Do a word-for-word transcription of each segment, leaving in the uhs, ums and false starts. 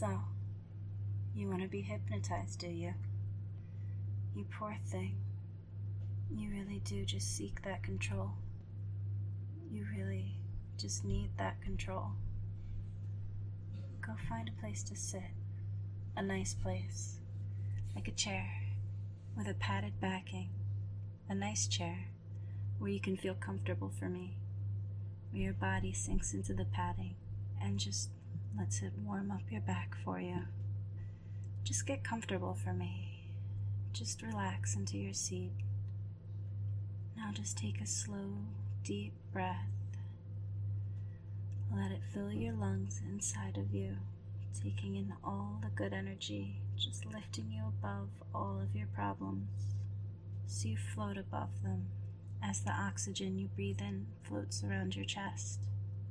So, you want to be hypnotized, do you? You poor thing. You really do just seek that control. You really just need that control. Go find a place to sit. A nice place. Like a chair with a padded backing. A nice chair where you can feel comfortable for me. Where your body sinks into the padding and just lets it warm up your back for you. Just get comfortable for me. Just relax into your seat. Now just take a slow, deep breath. Let it fill your lungs inside of you, taking in all the good energy, just lifting you above all of your problems, so you float above them as the oxygen you breathe in floats around your chest.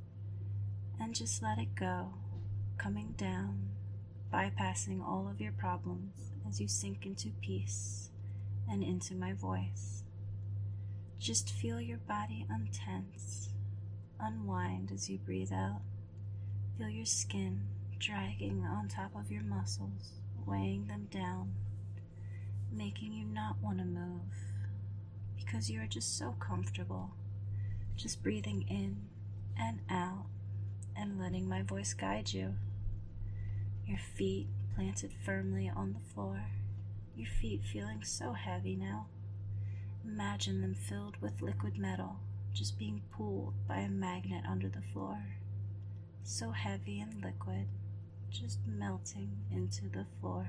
And just let it go, coming down, bypassing all of your problems as you sink into peace and into my voice. Just feel your body untense, unwind as you breathe out. Feel your skin dragging on top of your muscles, weighing them down, making you not want to move because you are just so comfortable, just breathing in and out and letting my voice guide you. Your feet planted firmly on the floor, your feet feeling so heavy now. Imagine them filled with liquid metal, just being pulled by a magnet under the floor. So heavy and liquid, just melting into the floor.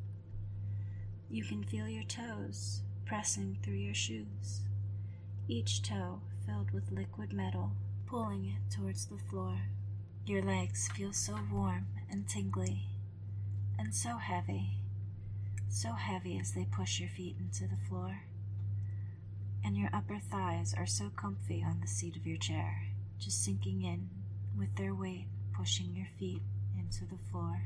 You can feel your toes pressing through your shoes, each toe filled with liquid metal, pulling it towards the floor. Your legs feel so warm and tingly, and so heavy, so heavy as they push your feet into the floor. And your upper thighs are so comfy on the seat of your chair, just sinking in with their weight, pushing your feet into the floor.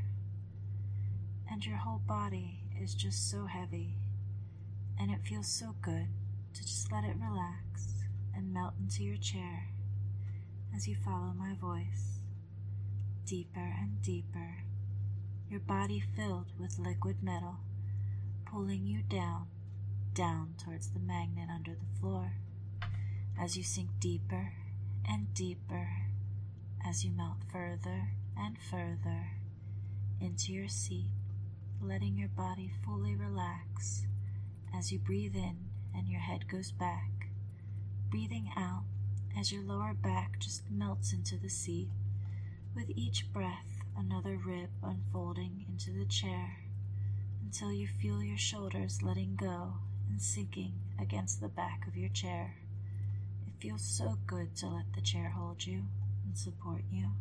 And your whole body is just so heavy, and it feels so good to just let it relax and melt into your chair as you follow my voice, deeper and deeper, your body filled with liquid metal, pulling you down, down towards the magnet under the floor, as you sink deeper and deeper, as you melt further and further into your seat, letting your body fully relax as you breathe in and your head goes back, breathing out as your lower back just melts into the seat, with each breath another rib unfolding into the chair until you feel your shoulders letting go and sinking against the back of your chair. It feels so good to let the chair hold you and support you.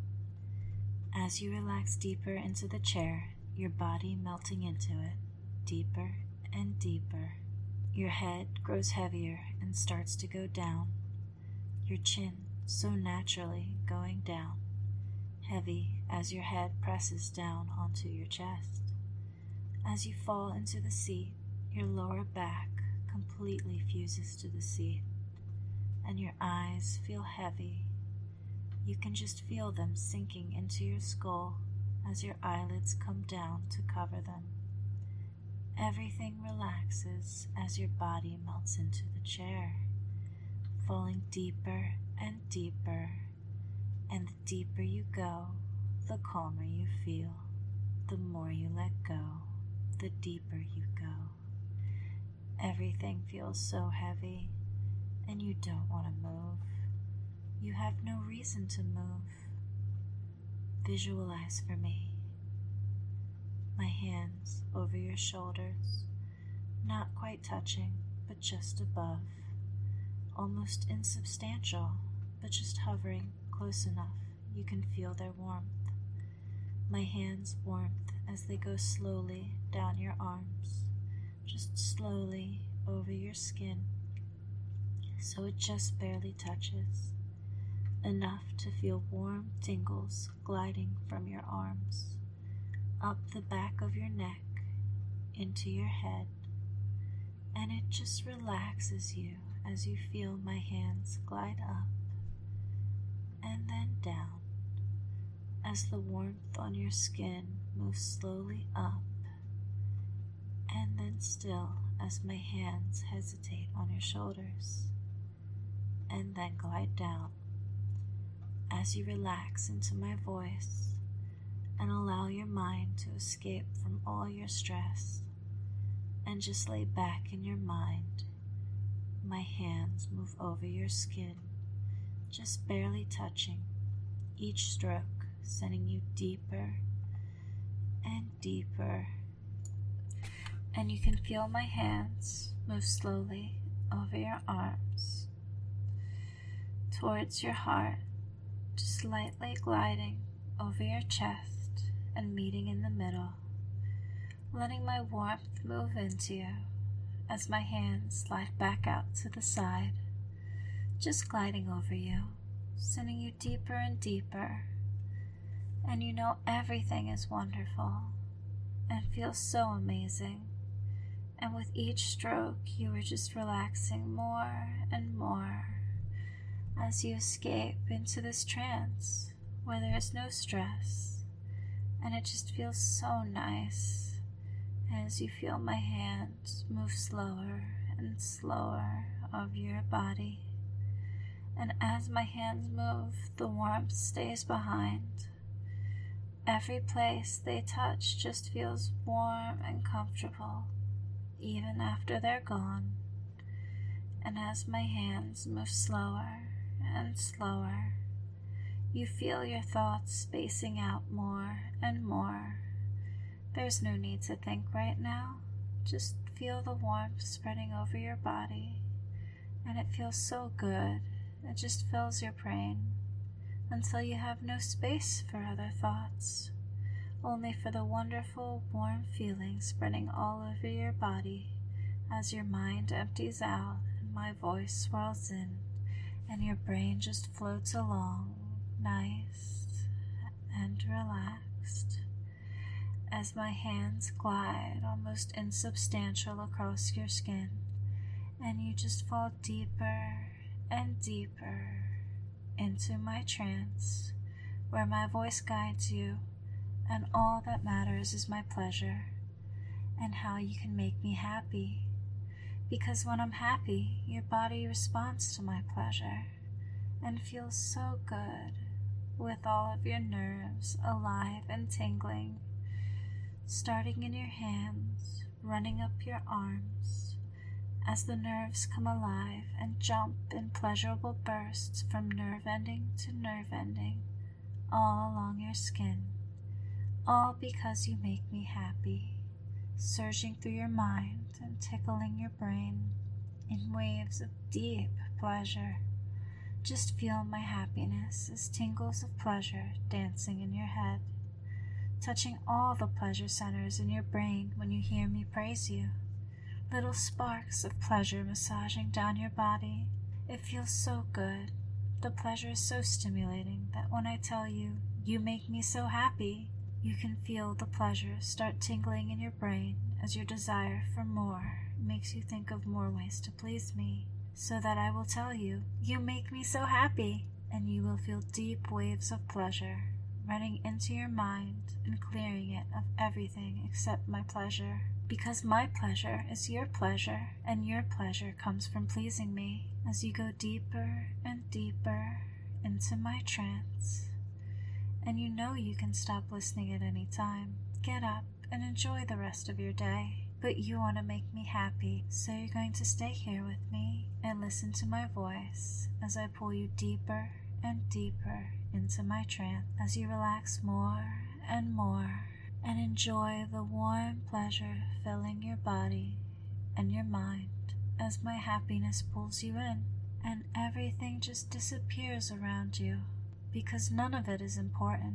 As you relax deeper into the chair, your body melting into it, deeper and deeper. Your head grows heavier and starts to go down, your chin so naturally going down, heavy as your head presses down onto your chest. As you fall into the seat, your lower back completely fuses to the seat, and your eyes feel heavy. You can just feel them sinking into your skull as your eyelids come down to cover them. Everything relaxes as your body melts into the chair, falling deeper and deeper, and the deeper you go, the calmer you feel. The more you let go, the deeper you go. Everything feels so heavy, and you don't want to move. You have no reason to move. Visualize for me. My hands over your shoulders, not quite touching, but just above. Almost insubstantial, but just hovering close enough you can feel their warmth. My hands' warmth as they go slowly down your arms, just slowly over your skin, so it just barely touches, enough to feel warm tingles gliding from your arms, up the back of your neck, into your head, and it just relaxes you as you feel my hands glide up and then down, as the warmth on your skin moves slowly up and then still as my hands hesitate on your shoulders, and then glide down as you relax into my voice and allow your mind to escape from all your stress and just lay back in your mind. My hands move over your skin, just barely touching, each stroke sending you deeper and deeper. And you can feel my hands move slowly over your arms, towards your heart, just lightly gliding over your chest and meeting in the middle, letting my warmth move into you as my hands slide back out to the side, just gliding over you, sending you deeper and deeper. And you know everything is wonderful and feels so amazing. And with each stroke, you are just relaxing more and more as you escape into this trance where there is no stress, and it just feels so nice as you feel my hands move slower and slower over your body. And as my hands move, the warmth stays behind. Every place they touch just feels warm and comfortable, even after they're gone. And as my hands move slower and slower, you feel your thoughts spacing out more and more. There's no need to think right now. Just feel the warmth spreading over your body, and it feels so good. It just fills your brain until you have no space for other thoughts, only for the wonderful warm feeling spreading all over your body as your mind empties out and my voice swirls in and your brain just floats along, nice and relaxed, as my hands glide almost insubstantial across your skin, and you just fall deeper and deeper into my trance, where my voice guides you, and all that matters is my pleasure and how you can make me happy. Because when I'm happy, your body responds to my pleasure and feels so good, with all of your nerves alive and tingling, starting in your hands, running up your arms, as the nerves come alive and jump in pleasurable bursts from nerve ending to nerve ending, all along your skin, all because you make me happy, surging through your mind and tickling your brain in waves of deep pleasure. Just feel my happiness as tingles of pleasure dancing in your head, touching all the pleasure centers in your brain when you hear me praise you. Little sparks of pleasure massaging down your body. It feels so good. The pleasure is so stimulating that when I tell you, you make me so happy, you can feel the pleasure start tingling in your brain as your desire for more makes you think of more ways to please me, so that I will tell you, you make me so happy, and you will feel deep waves of pleasure running into your mind and clearing it of everything except my pleasure. Because my pleasure is your pleasure, and your pleasure comes from pleasing me as you go deeper and deeper into my trance. And you know you can stop listening at any time. Get up and enjoy the rest of your day. But you want to make me happy, so you're going to stay here with me and listen to my voice as I pull you deeper and deeper into my trance as you relax more and more and enjoy the warm pleasure filling your body and your mind as my happiness pulls you in and everything just disappears around you, because none of it is important.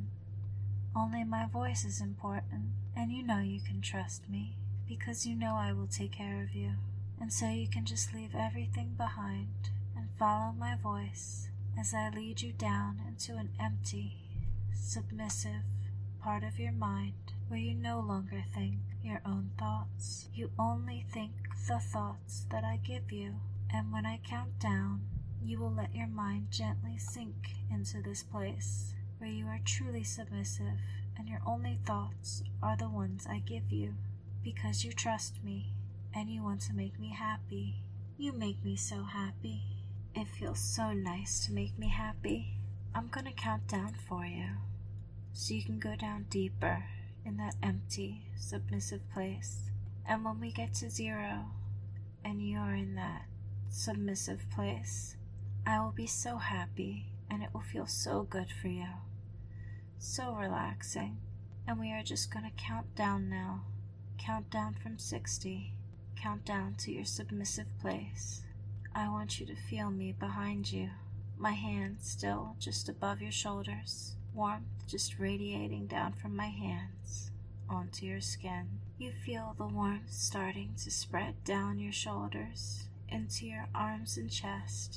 Only my voice is important, and you know you can trust me because you know I will take care of you. And so you can just leave everything behind and follow my voice as I lead you down into an empty, submissive part of your mind where you no longer think your own thoughts. You only think the thoughts that I give you. And when I count down, you will let your mind gently sink into this place where you are truly submissive and your only thoughts are the ones I give you, because you trust me and you want to make me happy. You make me so happy. It feels so nice to make me happy. I'm gonna count down for you, so you can go down deeper in that empty, submissive place. And when we get to zero, and you're in that submissive place, I will be so happy, and it will feel so good for you. So relaxing. And we are just gonna count down now. Count down from sixty. Count down to your submissive place. I want you to feel me behind you. My hands still just above your shoulders. Warmth just radiating down from my hands onto your skin. You feel the warmth starting to spread down your shoulders into your arms and chest.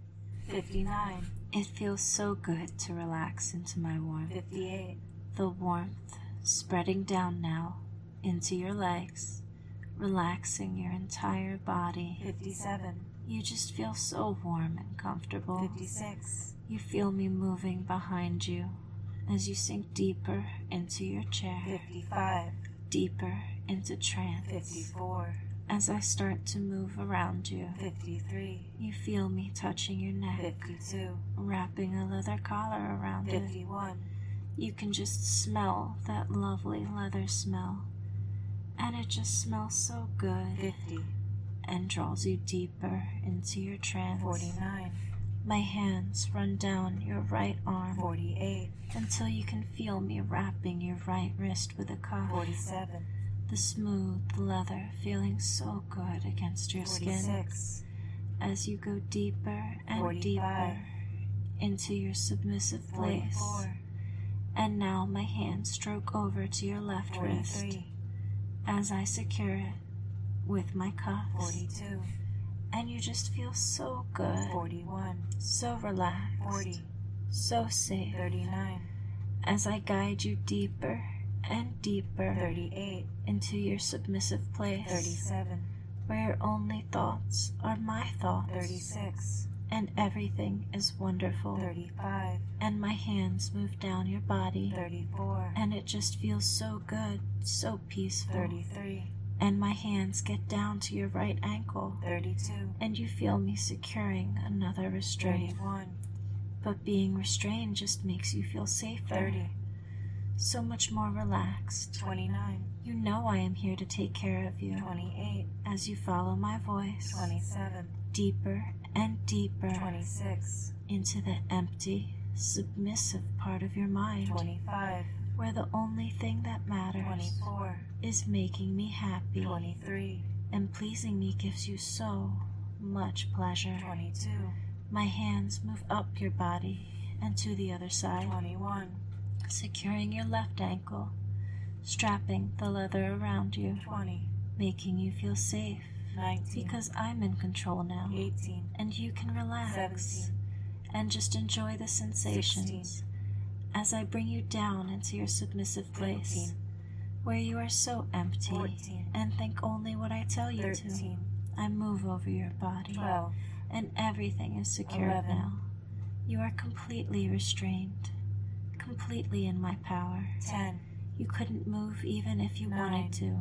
fifty-nine. It feels so good to relax into my warmth. fifty-eight. The warmth spreading down now into your legs, relaxing your entire body. fifty-seven. You just feel so warm and comfortable. fifty-six. You feel me moving behind you as you sink deeper into your chair. fifty-five. Deeper into trance. fifty-four. As I start to move around you. fifty-three. You feel me touching your neck. fifty-two. Wrapping a leather collar around it. fifty-one. You can just smell that lovely leather smell. And it just smells so good. fifty. And draws you deeper into your trance. forty-nine. My hands run down your right arm. forty-eight. Until you can feel me wrapping your right wrist with a cuff. forty-seven. The smooth leather feeling so good against your skin. forty-six. As you go deeper and forty-five. Deeper into your submissive place. forty-four. And now my hands stroke over to your left forty-three. Wrist as I secure it with my cuffs. forty-two. And you just feel so good. forty-one. So relaxed. forty. So safe. thirty-nine. As I guide you deeper and deeper. thirty-eight. Into your submissive place. thirty-seven. Where your only thoughts are my thoughts. thirty-six. And everything is wonderful. thirty-five. And my hands move down your body. thirty-four. And it just feels so good, so peaceful. thirty-three. And my hands get down to your right ankle. thirty-two. And you feel me securing another restraint. thirty-one. But being restrained just makes you feel safer. thirty. So much more relaxed. twenty-nine. You know I am here to take care of you. twenty-eight. As you follow my voice. twenty-seven. Deeper and deeper. twenty-six. Into the empty, submissive part of your mind. twenty-five. Where the only thing that matters. twenty-four. Is making me happy. twenty-three. And pleasing me gives you so much pleasure. twenty-two. My hands move up your body and to the other side. twenty-one. Securing your left ankle, strapping the leather around you. twenty. Making you feel safe. nineteen. Because I'm in control now. eighteen. And you can relax. seventeen. And just enjoy the sensations. sixteen. As I bring you down into your submissive place. fifteen. Where you are so empty. fourteen. And think only what I tell you thirteen. To. I move over your body. twelve. And everything is secure eleven. Now. You are completely restrained. Completely in my power. ten. You couldn't move even if you nine. Wanted to.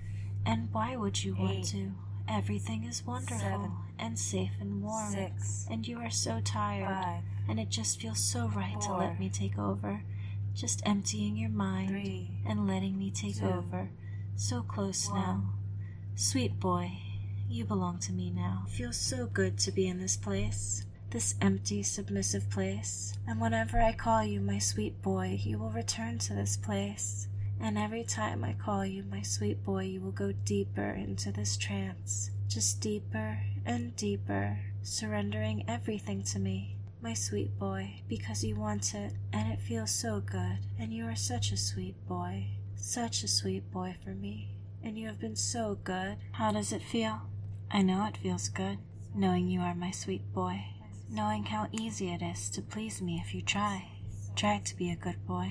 And why would you eight. Want to? Everything is wonderful. seven. And safe and warm. six. And you are so tired. five. And it just feels so right four. To let me take over. Just emptying your mind. three. And letting me take two. Over. So close one. Now. Sweet boy, you belong to me now. It feels so good to be in this place. This empty, submissive place. And whenever I call you my sweet boy, you will return to this place. And every time I call you my sweet boy, you will go deeper into this trance. Just deeper and deeper, surrendering everything to me, my sweet boy, because you want it, and it feels so good. And you are such a sweet boy, such a sweet boy for me. And you have been so good. How does it feel? I know it feels good, knowing you are my sweet boy. Knowing how easy it is to please me if you try. Try to be a good boy.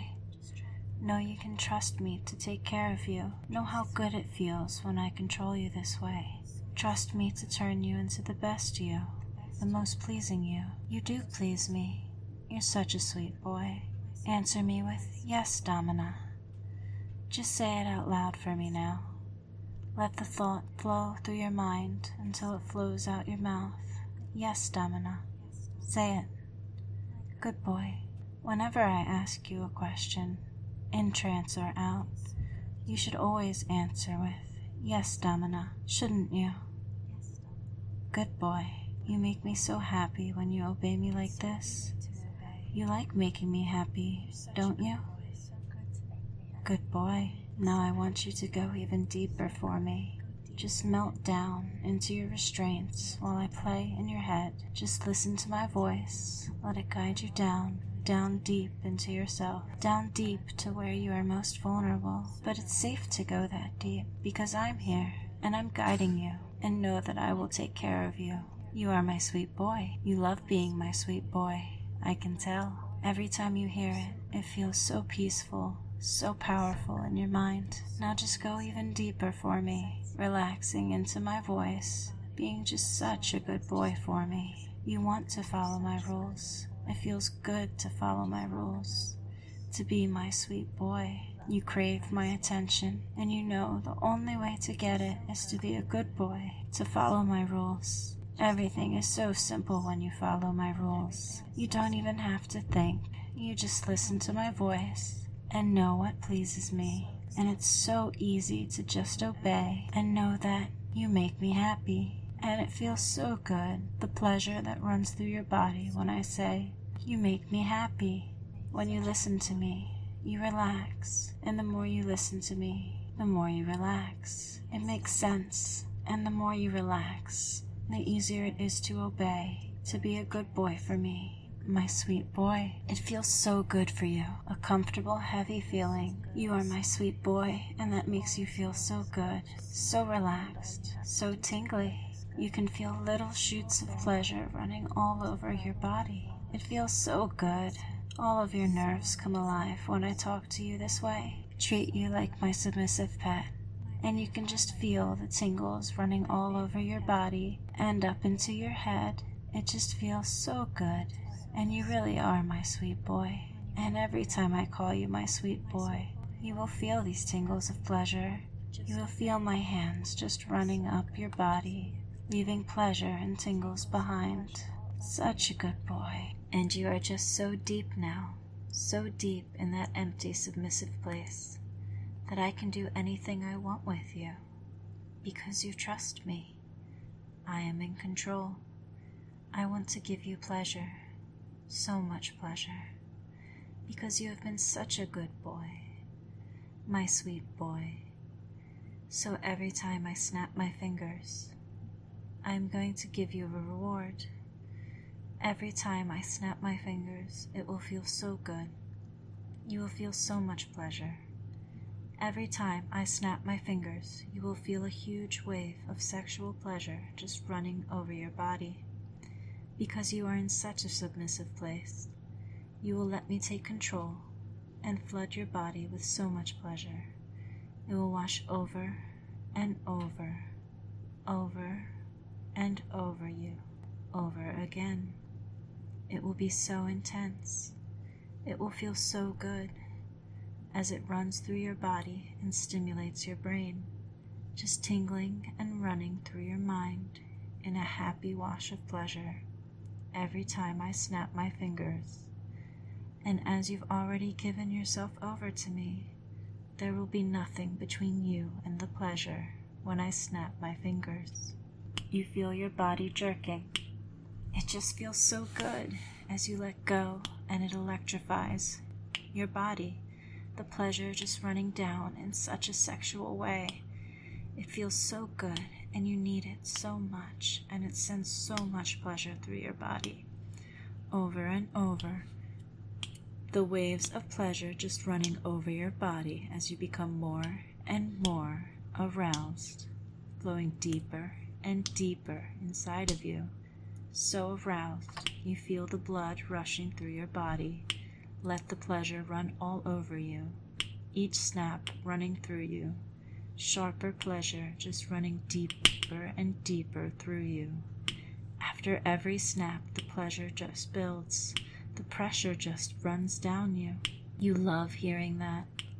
Know you can trust me to take care of you. Know how good it feels when I control you this way. Trust me to turn you into the best you, the most pleasing you. You do please me. You're such a sweet boy. Answer me with, yes, Domina. Just say it out loud for me now. Let the thought flow through your mind until it flows out your mouth. Yes, Damina. Say it. Good boy. Whenever I ask you a question, in trance or out, you should always answer with, yes, Damina, shouldn't you? Good boy. You make me so happy when you obey me like this. You like making me happy, don't you? Good boy. Now I want you to go even deeper for me. Just melt down into your restraints while I play in your head. Just listen to my voice. Let it guide you down, down deep into yourself, down deep to where you are most vulnerable. But it's safe to go that deep because I'm here and I'm guiding you, and know that I will take care of you. You are my sweet boy. You love being my sweet boy. I can tell. Every time you hear it, it feels so peaceful, so powerful in your mind. Now just go even deeper for me, relaxing into my voice, being just such a good boy for me. You want to follow my rules. It feels good to follow my rules, to be my sweet boy. You crave my attention, and you know the only way to get it is to be a good boy, to follow my rules. Everything is so simple when you follow my rules. You don't even have to think. You just listen to my voice and know what pleases me. And it's so easy to just obey and know that you make me happy. And it feels so good, the pleasure that runs through your body when I say, you make me happy. When you listen to me, you relax. And the more you listen to me, the more you relax. It makes sense. And the more you relax, the easier it is to obey, to be a good boy for me, my sweet boy. It feels so good for you, a comfortable, heavy feeling. You are my sweet boy, and that makes you feel so good, so relaxed, so tingly. You can feel little shoots of pleasure running all over your body. It feels so good. All of your nerves come alive when I talk to you this way, treat you like my submissive pet. And you can just feel the tingles running all over your body and up into your head. It just feels so good. And you really are my sweet boy. And every time I call you my sweet boy, you will feel these tingles of pleasure. You will feel my hands just running up your body, leaving pleasure and tingles behind. Such a good boy. And you are just so deep now, so deep in that empty, submissive place, that I can do anything I want with you, because you trust me. I am in control. I want to give you pleasure, so much pleasure, because you have been such a good boy, my sweet boy. So every time I snap my fingers, I am going to give you a reward. Every time I snap my fingers, it will feel so good. You will feel so much pleasure. Every time I snap my fingers, you will feel a huge wave of sexual pleasure just running over your body. Because you are in such a submissive place, you will let me take control and flood your body with so much pleasure. It will wash over and over, over and over you, over again. It will be so intense. It will feel so good as it runs through your body and stimulates your brain, just tingling and running through your mind in a happy wash of pleasure every time I snap my fingers. And as you've already given yourself over to me, there will be nothing between you and the pleasure when I snap my fingers. You feel your body jerking. It just feels so good as you let go, and it electrifies your body. The pleasure just running down in such a sexual way. It feels so good, and you need it so much, and it sends so much pleasure through your body. Over and over. The waves of pleasure just running over your body as you become more and more aroused, flowing deeper and deeper inside of you. So aroused, you feel the blood rushing through your body. Let the pleasure run all over you, each snap running through you. Sharper pleasure just running deeper and deeper through you. After every snap, the pleasure just builds. The pressure just runs down you. You love hearing that.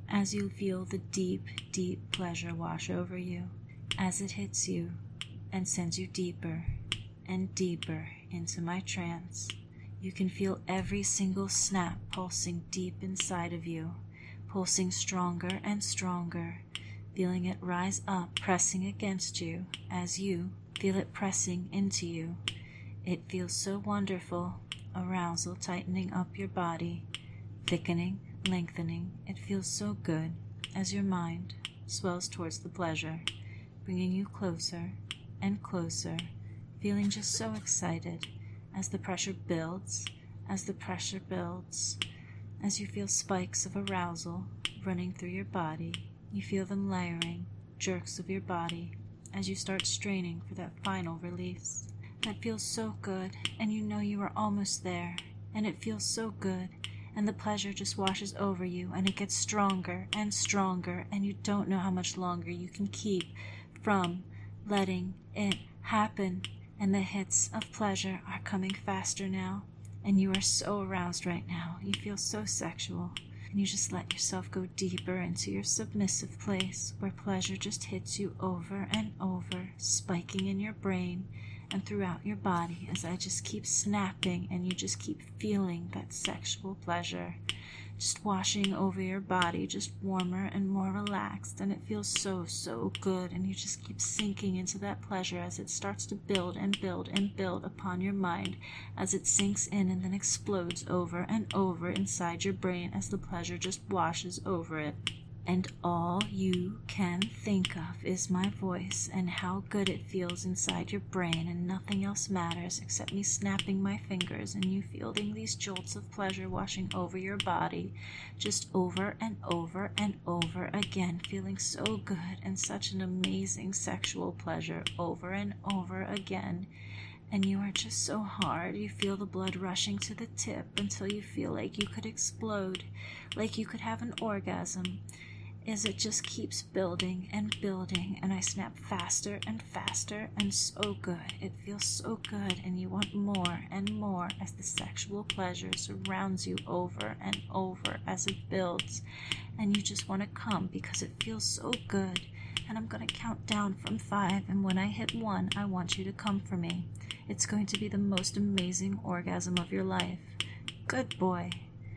as you feel the deep, deep pleasure wash over you, as it hits you and sends you deeper and deeper into my trance. You can feel every single snap pulsing deep inside of you, pulsing stronger and stronger, feeling it rise up, pressing against you as you feel it pressing into you. It feels so wonderful, arousal tightening up your body, thickening, lengthening. It feels so good as your mind swells towards the pleasure, bringing you closer and closer, feeling just so excited as the pressure builds, as the pressure builds, as you feel spikes of arousal running through your body. You feel them layering, jerks of your body, as you start straining for that final release. That feels so good, and you know you are almost there, and it feels so good, and the pleasure just washes over you, and it gets stronger and stronger, and you don't know how much longer you can keep from letting it happen. And the hits of pleasure are coming faster now, and you are so aroused right now. You feel so sexual, and you just let yourself go deeper into your submissive place where pleasure just hits you over and over, spiking in your brain and throughout your body as I just keep snapping and you just keep feeling that sexual pleasure just washing over your body, just warmer and more relaxed, and it feels so, so good, and you just keep sinking into that pleasure as it starts to build and build and build upon your mind as it sinks in and then explodes over and over inside your brain as the pleasure just washes over it. And all you can think of is my voice and how good it feels inside your brain, and nothing else matters except me snapping my fingers and you feeling these jolts of pleasure washing over your body, just over and over and over again, feeling so good and such an amazing sexual pleasure over and over again. And you are just so hard. You feel the blood rushing to the tip until you feel like you could explode, like you could have an orgasm, as it just keeps building and building, and I snap faster and faster, and so good. It feels so good, and you want more and more as the sexual pleasure surrounds you over and over as it builds, and you just want to come because it feels so good. And I'm going to count down from five, and when I hit one, I want you to come for me. It's going to be the most amazing orgasm of your life. Good boy.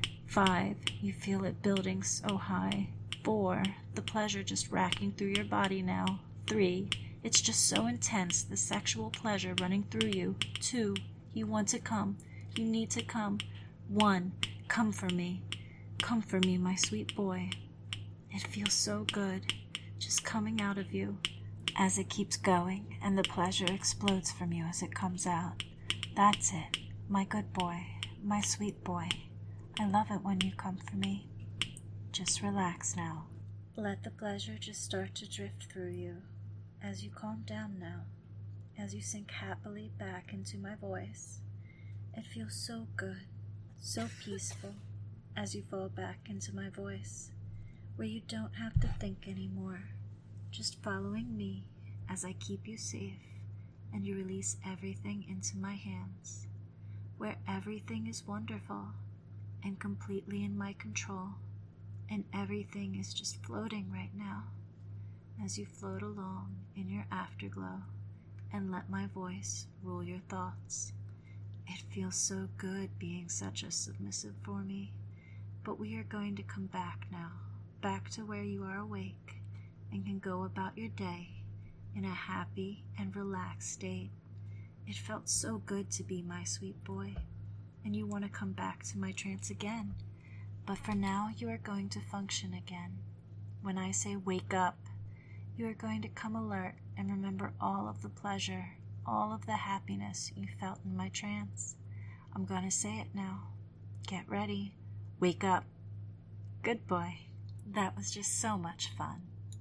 Five, you feel it building so high. Four, the pleasure just racking through your body now. Three, it's just so intense, the sexual pleasure running through you. Two, you want to come. You need to come. One, come for me. Come for me, my sweet boy. It feels so good, just coming out of you as it keeps going, and the pleasure explodes from you as it comes out. That's it, my good boy, my sweet boy. I love it when you come for me. Just relax now. Let the pleasure just start to drift through you as you calm down now, as you sink happily back into my voice. It feels so good, so peaceful as you fall back into my voice, where you don't have to think anymore, just following me as I keep you safe and you release everything into my hands, where everything is wonderful and completely in my control. And everything is just floating right now as you float along in your afterglow and let my voice rule your thoughts. It feels so good being such a submissive for me, but we are going to come back now, back to where you are awake and can go about your day in a happy and relaxed state. It felt so good to be my sweet boy, and you want to come back to my trance again. But for now, you are going to function again. When I say wake up, you are going to come alert and remember all of the pleasure, all of the happiness you felt in my trance. I'm going to say it now. Get ready. Wake up. Good boy. That was just so much fun.